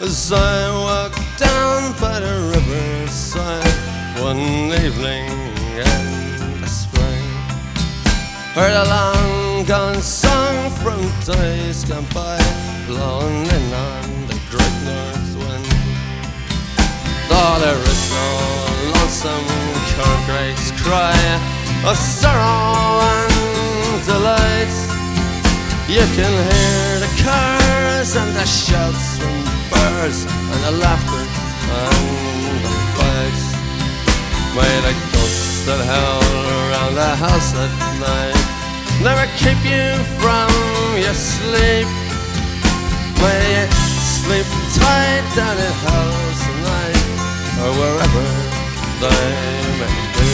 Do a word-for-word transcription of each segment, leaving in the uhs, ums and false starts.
As I walked down by the riverside one evening in the spring, heard a long gone song from days gone by, blowing in on the great north wind. Though there is no lonesome corncrakes cry of sorrow and delight, you can hear the cars and the shouts from birds and the laughter and the fights. May the ghosts that howl around the house at night never keep you from your sleep. May you sleep tight down in house tonight, or wherever they may be.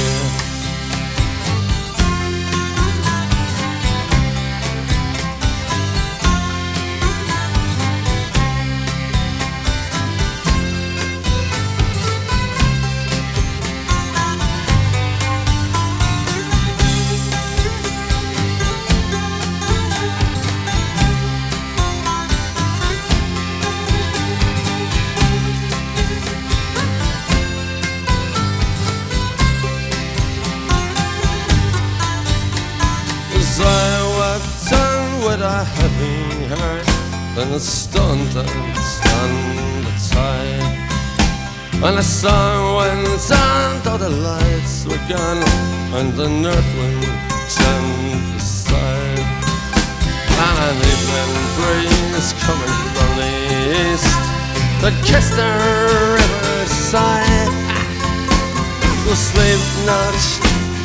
As I walked on with a heavy heart, and the stone didn't stand the tide, and the sun went on though the lights were gone, and the north wind gently sighed, and an evening breeze coming from the east that kissed the riverside. So sleep not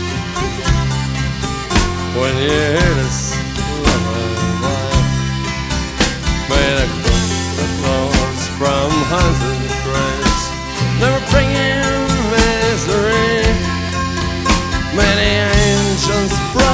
when you hear this lullaby. May the ghost that blows from haunted graves never bring you misery. May the angels